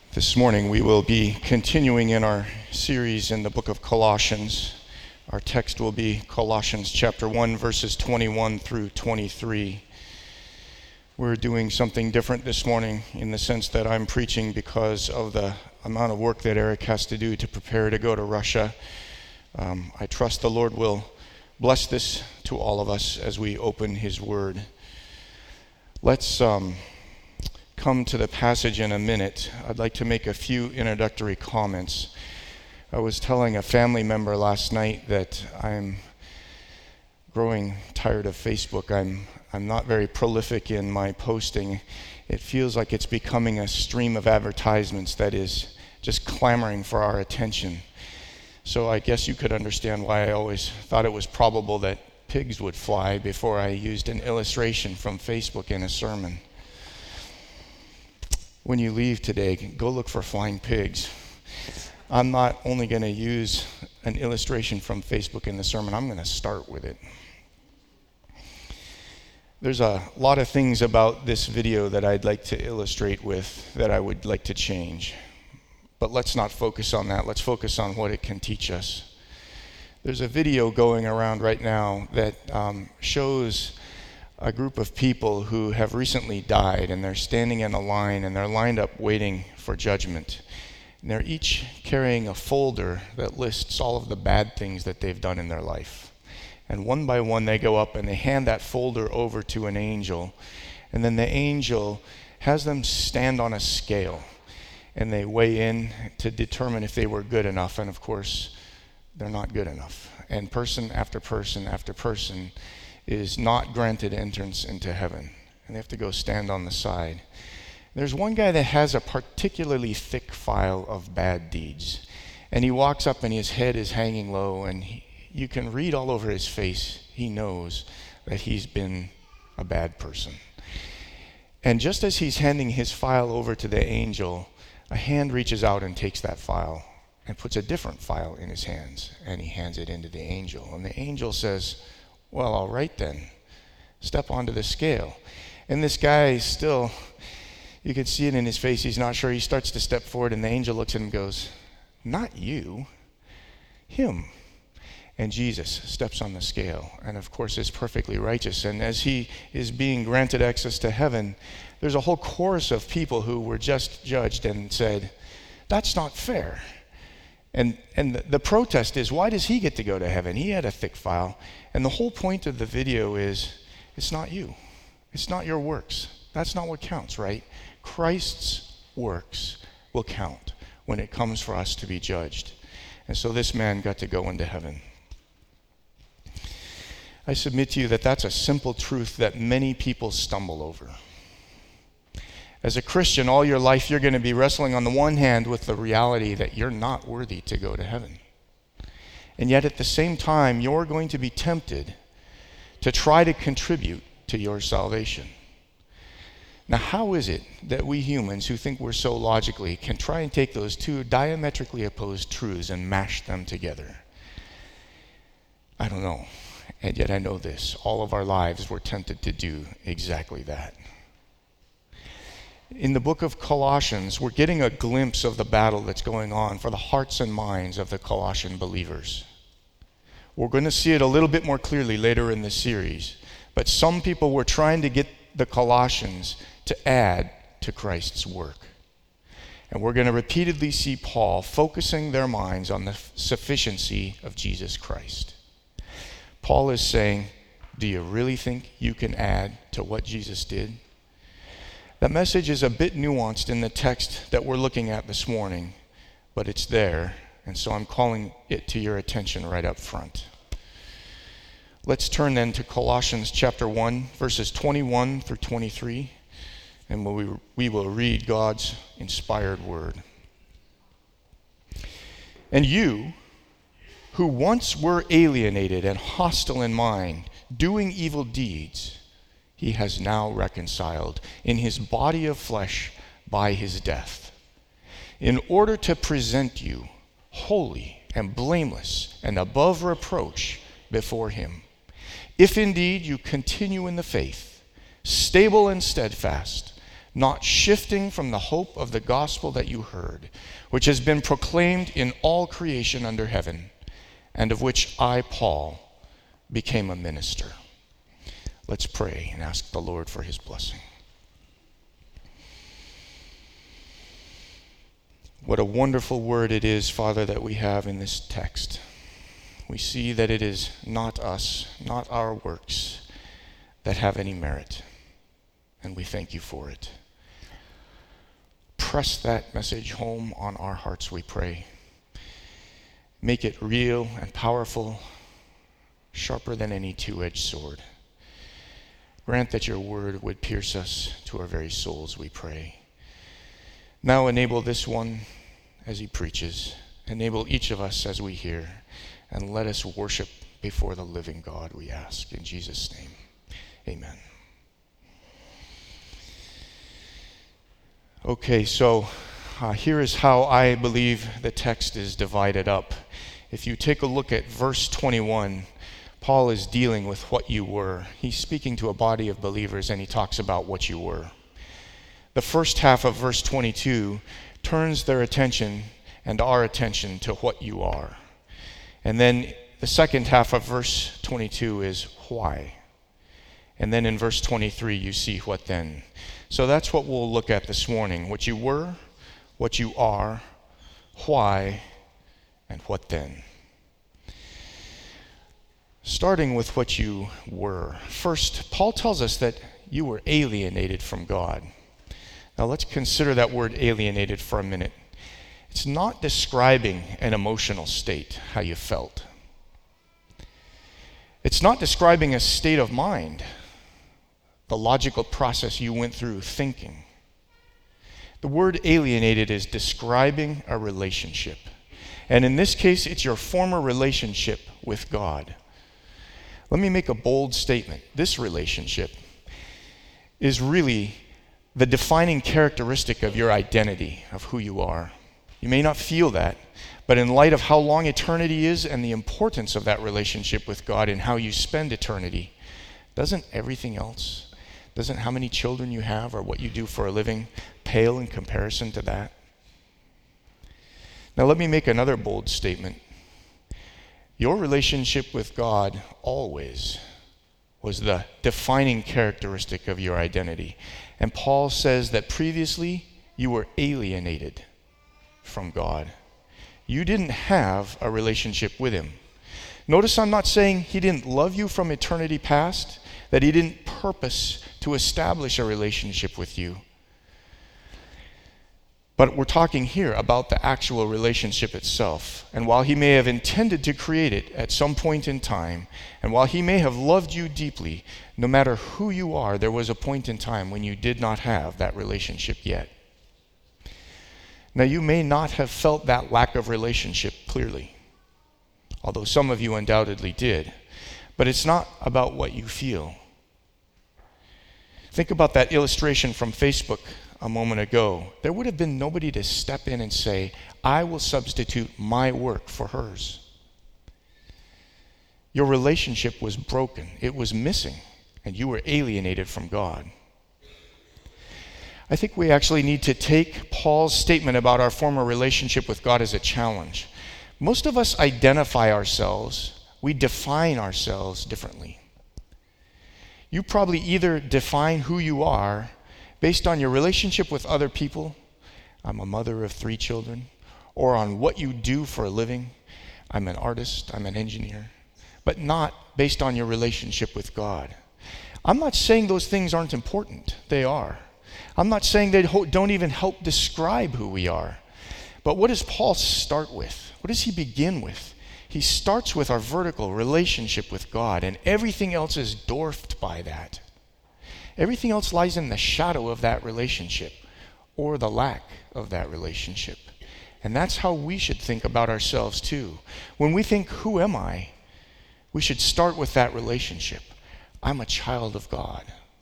This morning we will be continuing in our series in the book of Colossians. Our text will be Colossians chapter 1, verses 21 through 23. We're doing something different this morning in the sense that I'm preaching because of the amount of work that Eric has to do to prepare to go to Russia. I trust the Lord will bless this to all of us as we open His Word. Let's come to the passage in a minute. I'd like to make a few introductory comments. I was telling a family member last night that I'm growing tired of Facebook. I'm not very prolific in my posting. It feels like it's becoming a stream of advertisements that is just clamoring for our attention. So I guess you could understand why I always thought it was probable that pigs would fly before I used an illustration from Facebook in a sermon. When you leave today, go look for flying pigs. I'm not only going to use an illustration from Facebook in the sermon, I'm going to start with it. There's a lot of things about this video that I'd like to illustrate with that I would like to change. But let's not focus on that. Let's focus on what it can teach us. There's a video going around right now that shows a group of people who have recently died, and they're standing in a line, and they're lined up waiting for judgment. And they're each carrying a folder that lists all of the bad things that they've done in their life. And one by one, they go up and they hand that folder over to an angel. And then the angel has them stand on a scale, and they weigh in to determine if they were good enough. And of course, they're not good enough. And person after person after person is not granted entrance into heaven, and they have to go stand on the side. There's one guy that has a particularly thick file of bad deeds, and he walks up and his head is hanging low, and you can read all over his face, he knows that he's been a bad person. And just as he's handing his file over to the angel, a hand reaches out and takes that file and puts a different file in his hands, and he hands it into the angel. And the angel says, "Well, all right then, step onto the scale." And this guy still, you can see it in his face, he's not sure. He starts to step forward, and the angel looks at him and goes, "Not you, him." And Jesus steps on the scale, and of course is perfectly righteous. And as he is being granted access to heaven, there's a whole chorus of people who were just judged and said, "That's not fair." And the protest is, why does he get to go to heaven? He had a thick file. And the whole point of the video is, it's not you. It's not your works. That's not what counts, right? Christ's works will count when it comes for us to be judged. And so this man got to go into heaven. I submit to you that that's a simple truth that many people stumble over. As a Christian, all your life you're going to be wrestling on the one hand with the reality that you're not worthy to go to heaven. And yet at the same time, you're going to be tempted to try to contribute to your salvation. Now, how is it that we humans who think we're so logically can try and take those two diametrically opposed truths and mash them together? I don't know. And yet I know this. All of our lives we're tempted to do exactly that. In the book of Colossians, we're getting a glimpse of the battle that's going on for the hearts and minds of the Colossian believers. We're going to see it a little bit more clearly later in the series, but some people were trying to get the Colossians to add to Christ's work. And we're going to repeatedly see Paul focusing their minds on the sufficiency of Jesus Christ. Paul is saying, do you really think you can add to what Jesus did? That message is a bit nuanced in the text that we're looking at this morning, but it's there, and so I'm calling it to your attention right up front. Let's turn then to Colossians chapter 1, verses 21 through 23, and we will read God's inspired word. "And you, who once were alienated and hostile in mind, doing evil deeds, He has now reconciled in His body of flesh by His death, in order to present you holy and blameless and above reproach before Him. If indeed you continue in the faith, stable and steadfast, not shifting from the hope of the gospel that you heard, which has been proclaimed in all creation under heaven, and of which I, Paul, became a minister. Let's pray and ask the Lord for his blessing. What a wonderful word it is, Father, that we have in this text. We see that it is not us, not our works, that have any merit, and we thank you for it. Press that message home on our hearts, we pray. Make it real and powerful, sharper than any two-edged sword. Grant that your word would pierce us to our very souls, we pray. Now enable this one as he preaches. Enable each of us as we hear. And let us worship before the living God, we ask. In Jesus' name, amen. Okay, so here is how I believe the text is divided up. If you take a look at verse 21, Paul is dealing with what you were. He's speaking to a body of believers, and he talks about what you were. The first half of verse 22 turns their attention and our attention to what you are. And then the second half of verse 22 is why. And then in verse 23 you see what then. So that's what we'll look at this morning. What you were, what you are, why, and what then. Starting with what you were. First, Paul tells us that you were alienated from God. Now let's consider that word alienated for a minute. It's not describing an emotional state, how you felt. It's not describing a state of mind, the logical process you went through thinking. The word alienated is describing a relationship. And in this case, it's your former relationship with God. Let me make a bold statement. This relationship is really the defining characteristic of your identity, of who you are. You may not feel that, but in light of how long eternity is and the importance of that relationship with God and how you spend eternity, doesn't everything else, doesn't how many children you have or what you do for a living pale in comparison to that? Now let me make another bold statement. Your relationship with God always was the defining characteristic of your identity. And Paul says that previously you were alienated from God. You didn't have a relationship with him. Notice I'm not saying he didn't love you from eternity past, that he didn't purpose to establish a relationship with you. But we're talking here about the actual relationship itself. And while he may have intended to create it at some point in time, and while he may have loved you deeply, no matter who you are, there was a point in time when you did not have that relationship yet. Now, you may not have felt that lack of relationship clearly, although some of you undoubtedly did. But it's not about what you feel. Think about that illustration from Facebook a moment ago. There would have been nobody to step in and say, I will substitute my work for hers. Your relationship was broken. It was missing, and you were alienated from God. I think we actually need to take Paul's statement about our former relationship with God as a challenge. Most of us identify ourselves, we define ourselves differently. You probably either define who you are based on your relationship with other people, I'm a mother of 3 children, or on what you do for a living, I'm an artist, I'm an engineer, but not based on your relationship with God. I'm not saying those things aren't important, they are. I'm not saying they don't even help describe who we are. But what does Paul start with? What does he begin with? He starts with our vertical relationship with God, and everything else is dwarfed by that. Everything else lies in the shadow of that relationship, or the lack of that relationship. And that's how we should think about ourselves too. When we think, who am I? We should start with that relationship. I'm a child of God.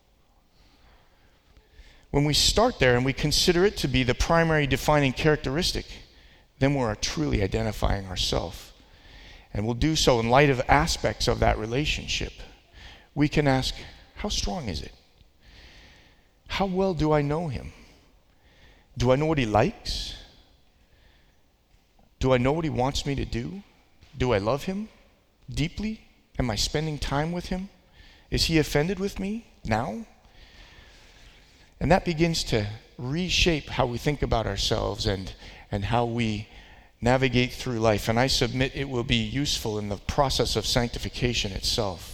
When we start there and we consider it to be the primary defining characteristic, then we're truly identifying ourselves. And we'll do so in light of aspects of that relationship. We can ask, how strong is it? How well do I know him? Do I know what he likes? Do I know what he wants me to do? Do I love him deeply? Am I spending time with him? Is he offended with me now? And that begins to reshape how we think about ourselves and how we navigate through life. And I submit it will be useful in the process of sanctification itself.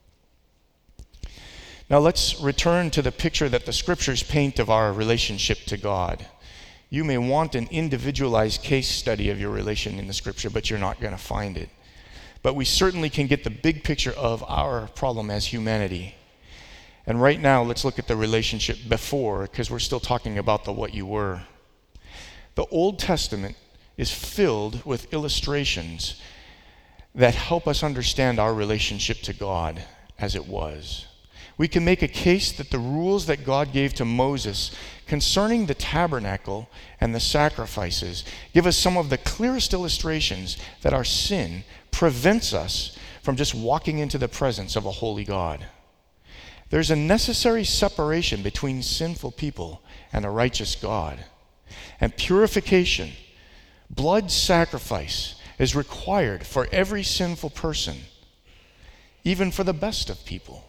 Now let's return to the picture that the scriptures paint of our relationship to God. You may want an individualized case study of your relation in the scripture, but you're not going to find it. But we certainly can get the big picture of our problem as humanity. And right now, let's look at the relationship before, because we're still talking about the what you were. The Old Testament is filled with illustrations that help us understand our relationship to God as it was. We can make a case that the rules that God gave to Moses concerning the tabernacle and the sacrifices give us some of the clearest illustrations that our sin prevents us from just walking into the presence of a holy God. There's a necessary separation between sinful people and a righteous God. And purification, blood sacrifice, is required for every sinful person, even for the best of people.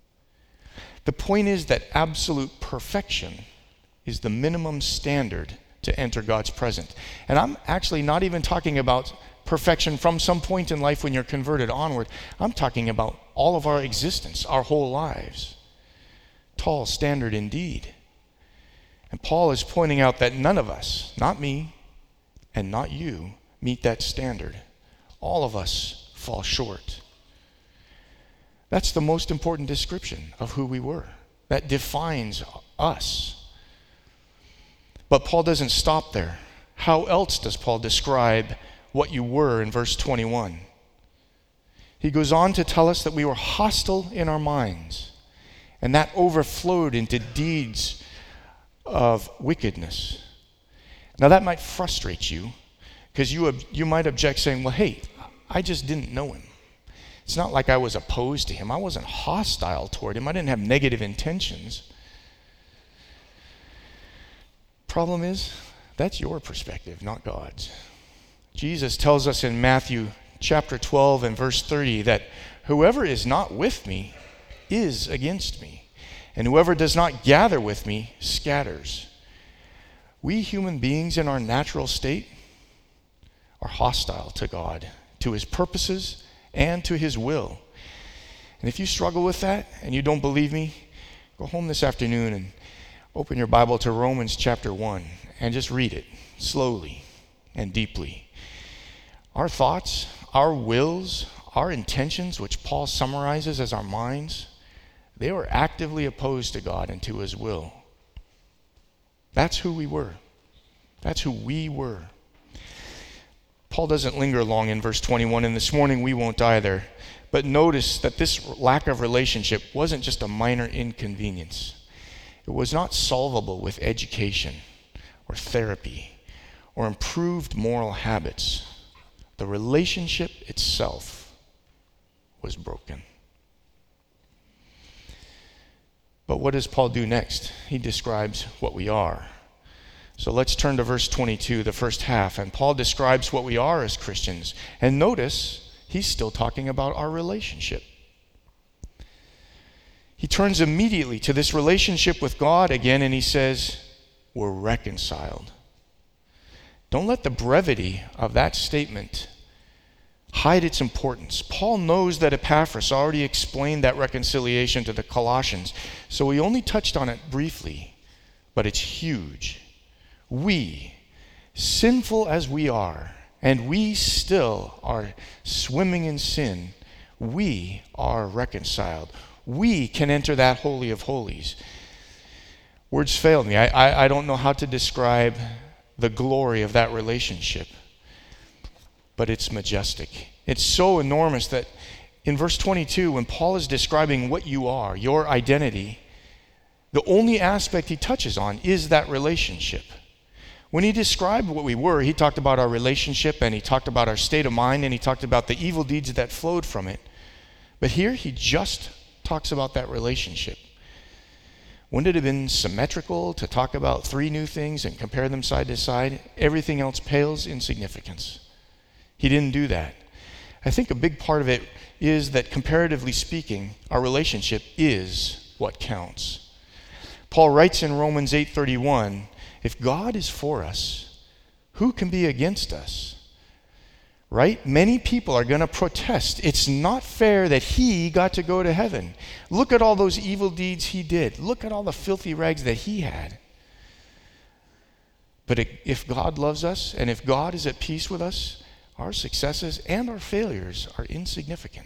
The point is that absolute perfection is the minimum standard to enter God's presence. And I'm actually not even talking about perfection from some point in life when you're converted onward. I'm talking about all of our existence, our whole lives. Tall standard indeed. And Paul is pointing out that none of us, not me and not you, meet that standard. All of us fall short. That's the most important description of who we were. That defines us. But Paul doesn't stop there. How else does Paul describe what you were in verse 21? He goes on to tell us that we were hostile in our minds, and that overflowed into deeds of wickedness. Now that might frustrate you, because you might object saying, well, hey, I just didn't know him. It's not like I was opposed to him. I wasn't hostile toward him. I didn't have negative intentions. Problem is, that's your perspective, not God's. Jesus tells us in Matthew chapter 12 and verse 30 that whoever is not with me is against me, and whoever does not gather with me scatters. We human beings in our natural state are hostile to God, to his purposes, and to his will. And if you struggle with that and you don't believe me, go home this afternoon and open your Bible to Romans chapter 1 and just read it slowly and deeply. Our thoughts, our wills, our intentions, which Paul summarizes as our minds, they were actively opposed to God and to his will. That's who we were. That's who we were. Paul doesn't linger long in verse 21, and this morning we won't either. But notice that this lack of relationship wasn't just a minor inconvenience. It was not solvable with education or therapy or improved moral habits. The relationship itself was broken. But what does Paul do next? He describes what we are. So let's turn to verse 22, the first half. And Paul describes what we are as Christians. And notice, he's still talking about our relationship. He turns immediately to this relationship with God again, and he says, we're reconciled. Don't let the brevity of that statement hide its importance. Paul knows that Epaphras already explained that reconciliation to the Colossians, so he only touched on it briefly, but it's huge. We, sinful as we are, and we still are swimming in sin, we are reconciled. We can enter that Holy of Holies. Words fail me. I don't know how to describe the glory of that relationship, but it's majestic. It's so enormous that in verse 22, when Paul is describing what you are, your identity, the only aspect he touches on is that relationship. When he described what we were, he talked about our relationship, and he talked about our state of mind, and he talked about the evil deeds that flowed from it. But here he just talks about that relationship. Wouldn't it have been symmetrical to talk about 3 new things and compare them side to side? Everything else pales in significance. He didn't do that. I think a big part of it is that, comparatively speaking, our relationship is what counts. Paul writes in Romans 8:31, if God is for us, who can be against us? Right? Many people are going to protest. It's not fair that he got to go to heaven. Look at all those evil deeds he did. Look at all the filthy rags that he had. But if God loves us, and if God is at peace with us, our successes and our failures are insignificant.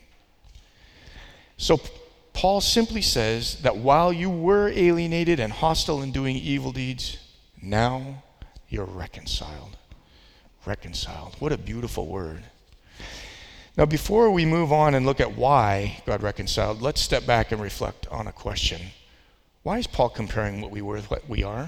So Paul simply says that while you were alienated and hostile and doing evil deeds, now you're reconciled. Reconciled. What a beautiful word. Now, before we move on and look at why God reconciled, let's step back and reflect on a question. Why is Paul comparing what we were with what we are?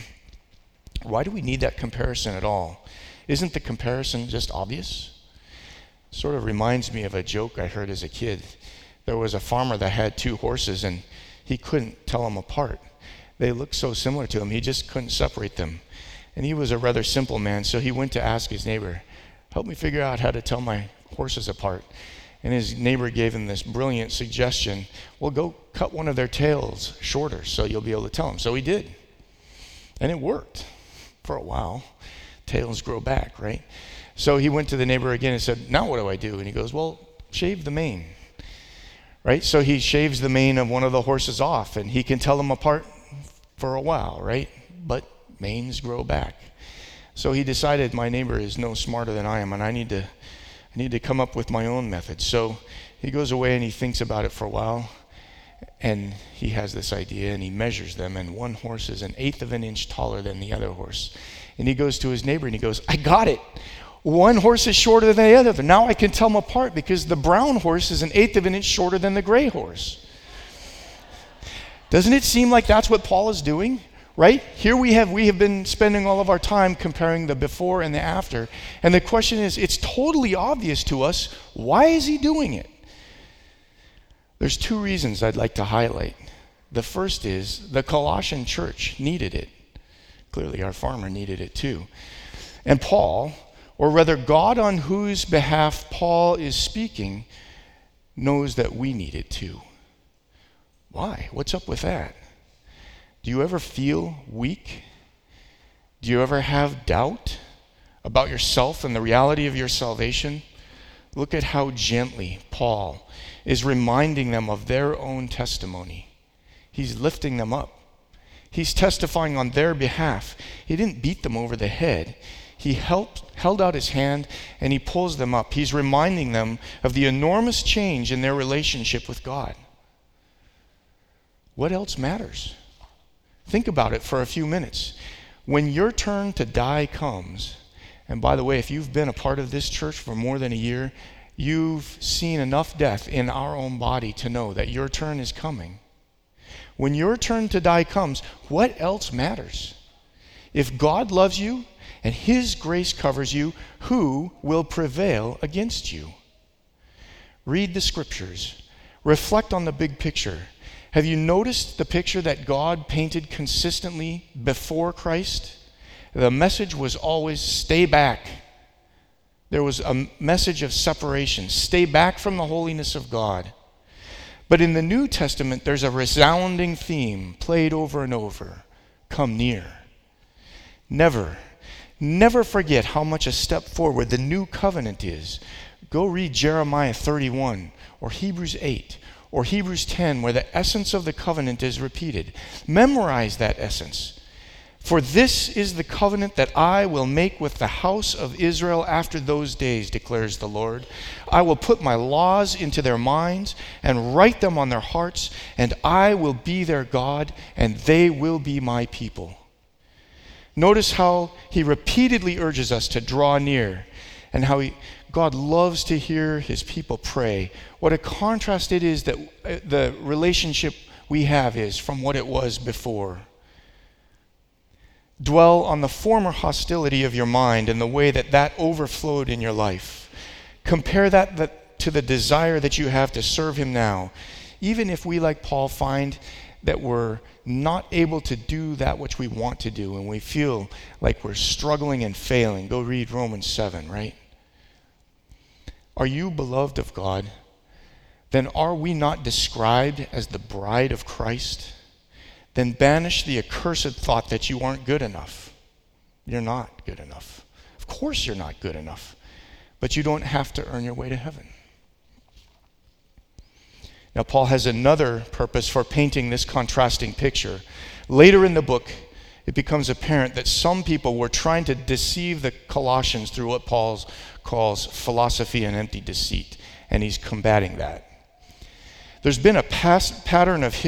Why do we need that comparison at all? Isn't the comparison just obvious? Sort of reminds me of a joke I heard as a kid. There was a farmer that had 2 horses, and he couldn't tell them apart. They looked so similar to him, he just couldn't separate them. And he was a rather simple man, so he went to ask his neighbor, help me figure out how to tell my horses apart. And his neighbor gave him this brilliant suggestion, well, go cut one of their tails shorter so you'll be able to tell them. So he did. And it worked for a while. Tails grow back, right? So he went to the neighbor again and said, now what do I do? And he goes, well, shave the mane. Right? So he shaves the mane of one of the horses off, and he can tell them apart for a while, right? But manes grow back. So he decided my neighbor is no smarter than I am, and I need to come up with my own method. So he goes away and he thinks about it for a while, and he has this idea, and he measures them, and one horse is 1/8 of an inch taller than the other horse. And he goes to his neighbor and he goes, I got it. One horse is shorter than the other. Now I can tell them apart because the brown horse is 1/8 of an inch shorter than the gray horse. Doesn't it seem like that's what Paul is doing? Right? Here we have been spending all of our time comparing the before and the after. And the question is, it's totally obvious to us, why is he doing it? There's 2 reasons I'd like to highlight. The first is the Colossian church needed it. Clearly our farmer needed it too. And Paul, or rather God on whose behalf Paul is speaking, knows that we need it too. Why? What's up with that? Do you ever feel weak? Do you ever have doubt about yourself and the reality of your salvation? Look at how gently Paul is reminding them of their own testimony. He's lifting them up. He's testifying on their behalf. He didn't beat them over the head. He held out his hand and he pulls them up. He's reminding them of the enormous change in their relationship with God. What else matters? Think about it for a few minutes. When your turn to die comes, and by the way, if you've been a part of this church for more than a year, you've seen enough death in our own body to know that your turn is coming. When your turn to die comes, what else matters? If God loves you and his grace covers you, who will prevail against you? Read the scriptures. Reflect on the big picture. Have you noticed the picture that God painted consistently before Christ? The message was always stay back. There was a message of separation. Stay back from the holiness of God. But in the New Testament, there's a resounding theme played over and over. Come near. Never forget how much a step forward the new covenant is. Go read Jeremiah 31 or Hebrews 8 or Hebrews 10, where the essence of the covenant is repeated. Memorize that essence. For this is the covenant that I will make with the house of Israel after those days, declares the Lord. I will put my laws into their minds and write them on their hearts, and I will be their God, and they will be my people. Notice how he repeatedly urges us to draw near, and how God loves to hear his people pray. What a contrast it is that the relationship we have is from what it was before. Dwell on the former hostility of your mind and the way that overflowed in your life. Compare that to the desire that you have to serve him now. Even if we, like Paul, find that we're not able to do that which we want to do, and we feel like we're struggling and failing. Go read Romans 7, right? Are you beloved of God? Then are we not described as the bride of Christ? Then banish the accursed thought that you aren't good enough. You're not good enough. Of course you're not good enough, but you don't have to earn your way to heaven. Now, Paul has another purpose for painting this contrasting picture. Later in the book, it becomes apparent that some people were trying to deceive the Colossians through what Paul calls philosophy and empty deceit, and he's combating that. There's been a pattern in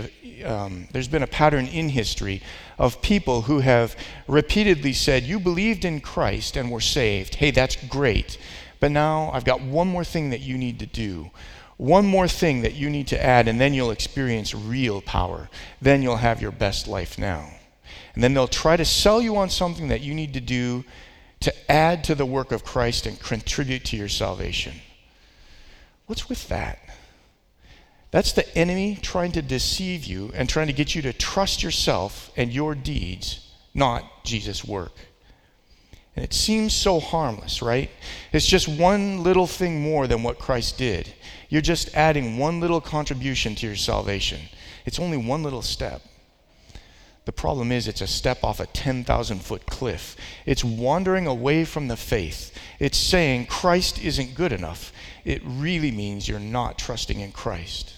history of people who have repeatedly said, you believed in Christ and were saved. Hey, that's great. But now I've got one more thing that you need to do. One more thing that you need to add, and then you'll experience real power. Then you'll have your best life now. And then they'll try to sell you on something that you need to do to add to the work of Christ and contribute to your salvation. What's with that? That's the enemy trying to deceive you and trying to get you to trust yourself and your deeds, not Jesus' work. And it seems so harmless, right? It's just one little thing more than what Christ did. You're just adding one little contribution to your salvation. It's only one little step. The problem is it's a step off a 10,000-foot cliff. It's wandering away from the faith. It's saying Christ isn't good enough. It really means you're not trusting in Christ.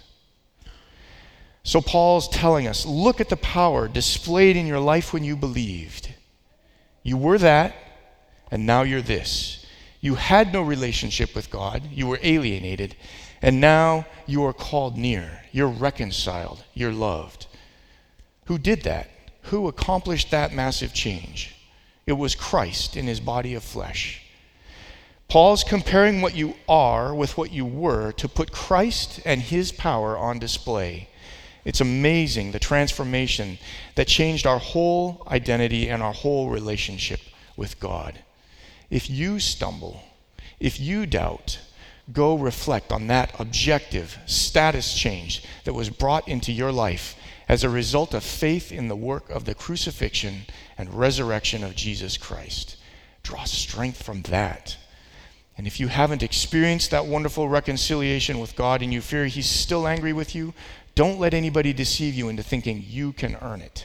So Paul's telling us, look at the power displayed in your life when you believed. You were that, and now you're this. You had no relationship with God. You were alienated. And now you are called near. You're reconciled. You're loved. Who did that? Who accomplished that massive change? It was Christ in his body of flesh. Paul's comparing what you are with what you were to put Christ and his power on display. It's amazing the transformation that changed our whole identity and our whole relationship with God. If you stumble, if you doubt, go reflect on that objective status change that was brought into your life as a result of faith in the work of the crucifixion and resurrection of Jesus Christ. Draw strength from that. And if you haven't experienced that wonderful reconciliation with God and you fear he's still angry with you, don't let anybody deceive you into thinking you can earn it.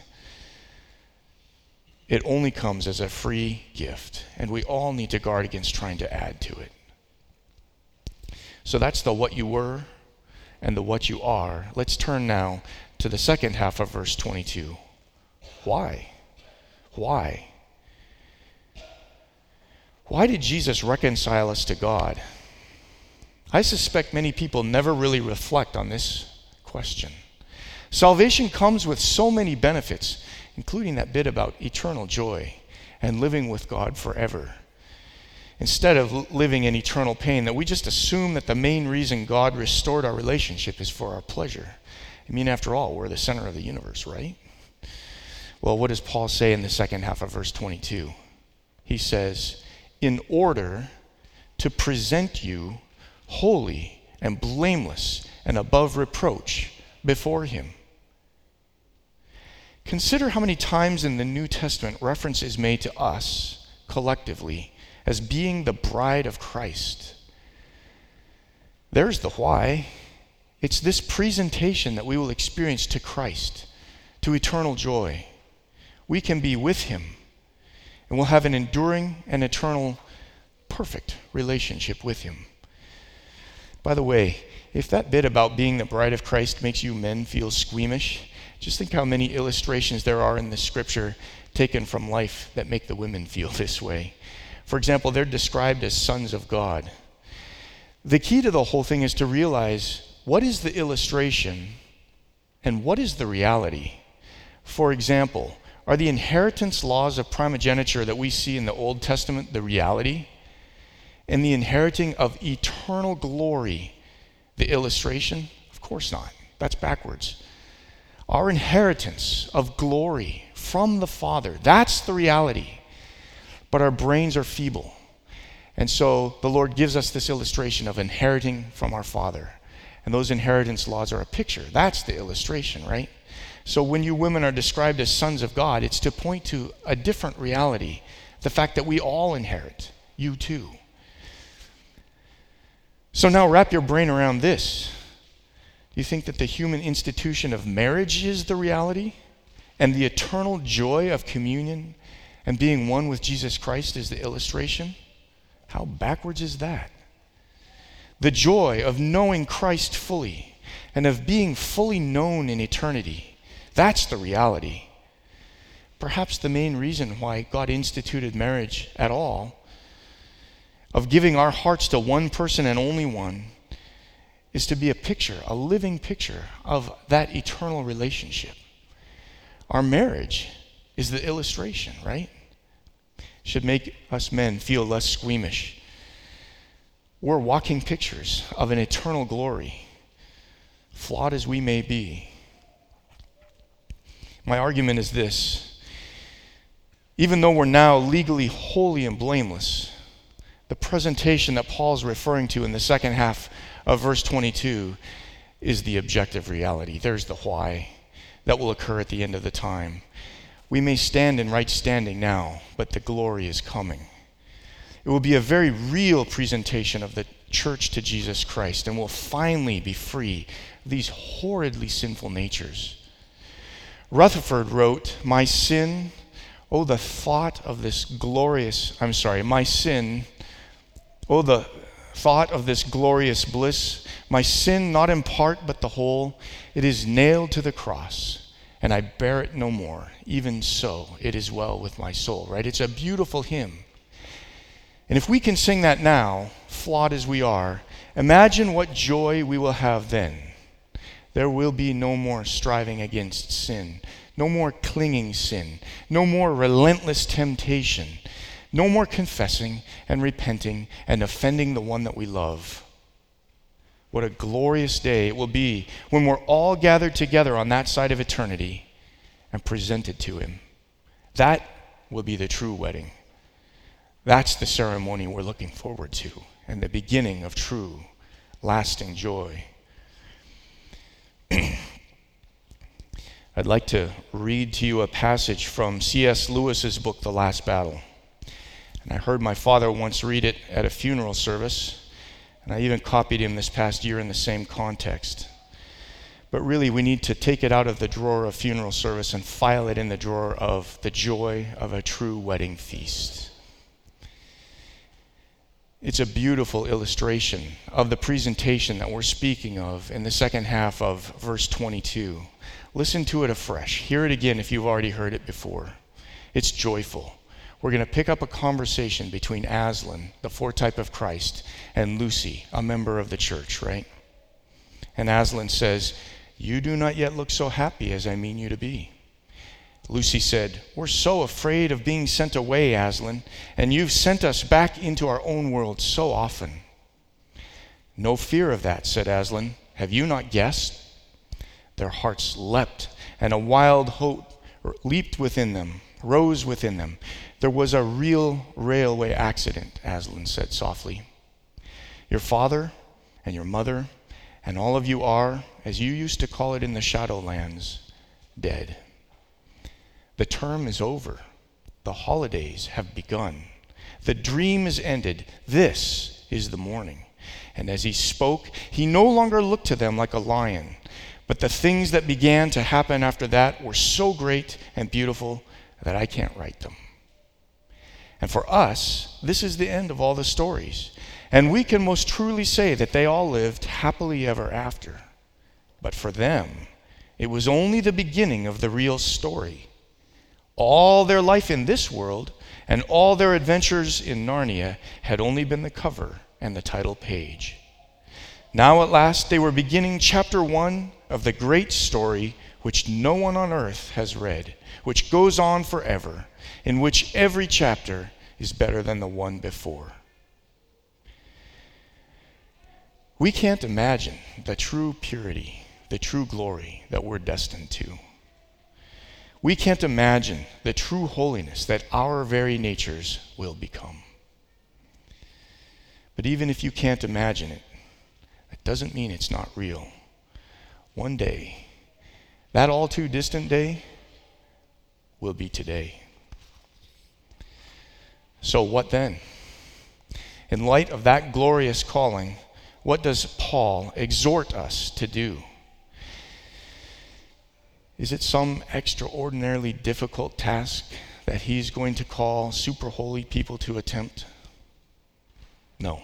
It only comes as a free gift, and we all need to guard against trying to add to it. So that's the what you were and the what you are. Let's turn now to the second half of verse 22. Why? Why? Why did Jesus reconcile us to God? I suspect many people never really reflect on this question. Salvation comes with so many benefits, including that bit about eternal joy and living with God forever. Instead of living in eternal pain, that we just assume that the main reason God restored our relationship is for our pleasure. I mean, after all, we're the center of the universe, right? Well, what does Paul say in the second half of verse 22? He says, in order to present you holy and blameless and above reproach before him. Consider how many times in the New Testament reference is made to us collectively as being the bride of Christ. There's the why. It's this presentation that we will experience to Christ, to eternal joy. We can be with him, and we'll have an enduring and eternal, perfect relationship with him. By the way, if that bit about being the bride of Christ makes you men feel squeamish, just think how many illustrations there are in the scripture taken from life that make the women feel this way. For example, they're described as sons of God. The key to the whole thing is to realize what is the illustration and what is the reality. For example, are the inheritance laws of primogeniture that we see in the Old Testament the reality? And the inheriting of eternal glory the illustration? Of course not. That's backwards. Our inheritance of glory from the Father, that's the reality. But our brains are feeble. And so the Lord gives us this illustration of inheriting from our Father. And those inheritance laws are a picture. That's the illustration, right? So when you women are described as sons of God, it's to point to a different reality, the fact that we all inherit, you too. So now wrap your brain around this. Do you think that the human institution of marriage is the reality? And the eternal joy of communion and being one with Jesus Christ is the illustration? How backwards is that? The joy of knowing Christ fully and of being fully known in eternity, that's the reality. Perhaps the main reason why God instituted marriage at all, of giving our hearts to one person and only one, is to be a picture, a living picture of that eternal relationship. Our marriage is the illustration, right? Should make us men feel less squeamish. We're walking pictures of an eternal glory, flawed as we may be. My argument is this: even though we're now legally holy and blameless, the presentation that Paul's referring to in the second half of verse 22 is the objective reality. There's the why that will occur at the end of the time. We may stand in right standing now, but the glory is coming. It will be a very real presentation of the church to Jesus Christ, and we'll finally be free of these horridly sinful natures. Rutherford wrote, my sin, oh the thought of this glorious bliss, my sin not in part but the whole, it is nailed to the cross, and I bear it no more. Even so, it is well with my soul, right? It's a beautiful hymn. And if we can sing that now, flawed as we are, imagine what joy we will have then. There will be no more striving against sin, no more clinging sin, no more relentless temptation, no more confessing and repenting and offending the one that we love. What a glorious day it will be when we're all gathered together on that side of eternity and presented to him. That will be the true wedding. That's the ceremony we're looking forward to, and the beginning of true, lasting joy. I'd like to read to you a passage from C.S. Lewis's book, The Last Battle. And I heard my father once read it at a funeral service, and I even copied him this past year in the same context. But really, we need to take it out of the drawer of funeral service and file it in the drawer of the joy of a true wedding feast. It's a beautiful illustration of the presentation that we're speaking of in the second half of verse 22. Listen to it afresh. Hear it again if you've already heard it before. It's joyful. We're going to pick up a conversation between Aslan, the foretype of Christ, and Lucy, a member of the church, right? And Aslan says, you do not yet look so happy as I mean you to be. Lucy said, we're so afraid of being sent away, Aslan, and you've sent us back into our own world so often. No fear of that, said Aslan. Have you not guessed? Their hearts leapt, and a wild hope leaped within them, rose within them. There was a real railway accident, Aslan said softly. Your father and your mother and all of you are, as you used to call it in the Shadowlands, dead. The term is over. The holidays have begun. The dream is ended. This is the morning. And as he spoke, he no longer looked to them like a lion, but the things that began to happen after that were so great and beautiful that I can't write them. And for us, this is the end of all the stories. And we can most truly say that they all lived happily ever after. But for them, it was only the beginning of the real story. All their life in this world and all their adventures in Narnia had only been the cover and the title page. Now at last they were beginning chapter 1 of the great story which no one on earth has read, which goes on forever, in which every chapter is better than the one before. We can't imagine the true purity, the true glory that we're destined to. We can't imagine the true holiness that our very natures will become. But even if you can't imagine it, That doesn't mean it's not real. One day, that all too distant day will be today. So what then? In light of that glorious calling, what does Paul exhort us to do? Is it some extraordinarily difficult task that he's going to call super holy people to attempt? No.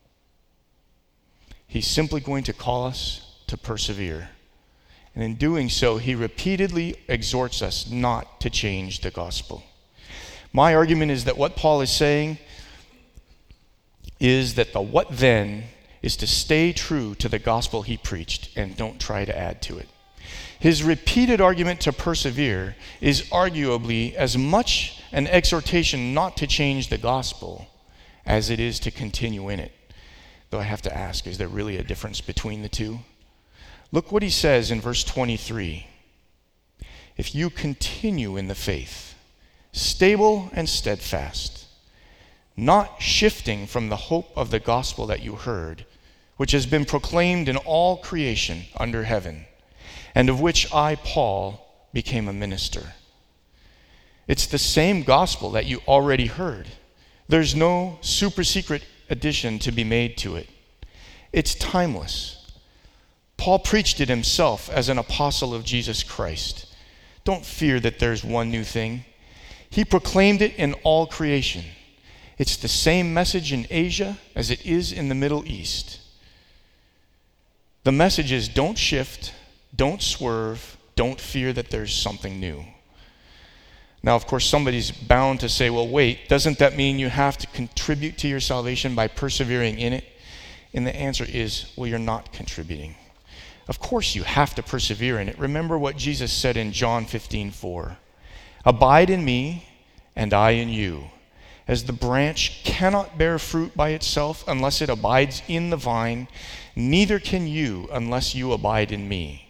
He's simply going to call us to persevere. And in doing so, he repeatedly exhorts us not to change the gospel. My argument is that what Paul is saying is that the what then is to stay true to the gospel he preached and don't try to add to it. His repeated argument to persevere is arguably as much an exhortation not to change the gospel as it is to continue in it. Though I have to ask, is there really a difference between the two? Look what he says in verse 23. If you continue in the faith, stable and steadfast, not shifting from the hope of the gospel that you heard, which has been proclaimed in all creation under heaven, and of which I, Paul, became a minister. It's the same gospel that you already heard. There's no super secret addition to be made to it. It's timeless. Paul preached it himself as an apostle of Jesus Christ. Don't fear that there's one new thing. He proclaimed it in all creation. It's the same message in Asia as it is in the Middle East. The message is don't shift, don't swerve, don't fear that there's something new. Now, of course, somebody's bound to say, well, wait, doesn't that mean you have to contribute to your salvation by persevering in it? And the answer is, well, you're not contributing. Of course you have to persevere in it. Remember what Jesus said in John 15:4. Abide in me, and I in you. As the branch cannot bear fruit by itself unless it abides in the vine, neither can you unless you abide in me.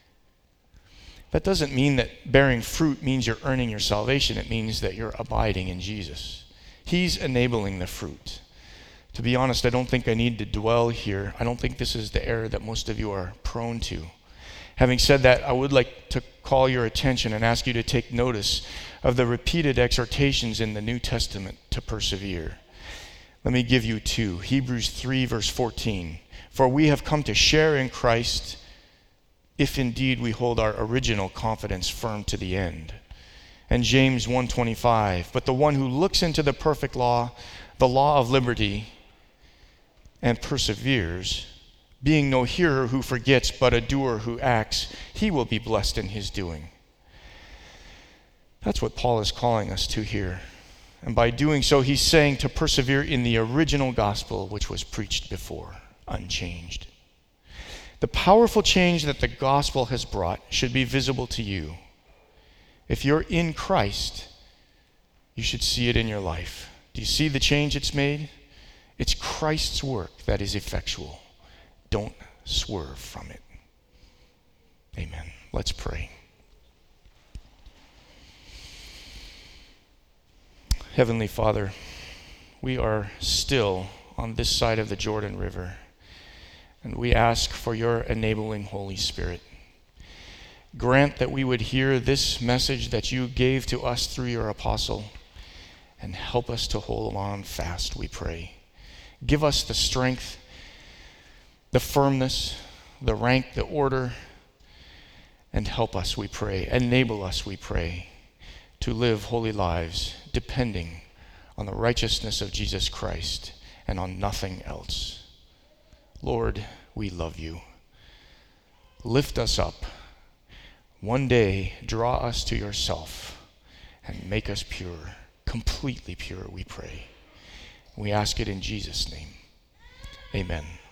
That doesn't mean that bearing fruit means you're earning your salvation. It means that you're abiding in Jesus. He's enabling the fruit. To be honest, I don't think I need to dwell here. I don't think this is the error that most of you are prone to. Having said that, I would like to call your attention and ask you to take notice of the repeated exhortations in the New Testament to persevere. Let me give you two. Hebrews 3, verse 14. For we have come to share in Christ, if indeed we hold our original confidence firm to the end. And James 1:25, but the one who looks into the perfect law, the law of liberty, and perseveres, being no hearer who forgets, but a doer who acts, he will be blessed in his doing. That's what Paul is calling us to here. And by doing so, he's saying to persevere in the original gospel which was preached before, unchanged. The powerful change that the gospel has brought should be visible to you. If you're in Christ, you should see it in your life. Do you see the change it's made? It's Christ's work that is effectual. Don't swerve from it. Amen. Let's pray. Heavenly Father, we are still on this side of the Jordan River, and we ask for your enabling Holy Spirit. Grant that we would hear this message that you gave to us through your apostle, and help us to hold on fast, we pray. Give us the strength, the firmness, the rank, the order, and help us, we pray. Enable us, we pray, to live holy lives depending on the righteousness of Jesus Christ and on nothing else. Lord, we love you. Lift us up. One day, draw us to yourself and make us pure, completely pure, we pray. We ask it in Jesus' name. Amen.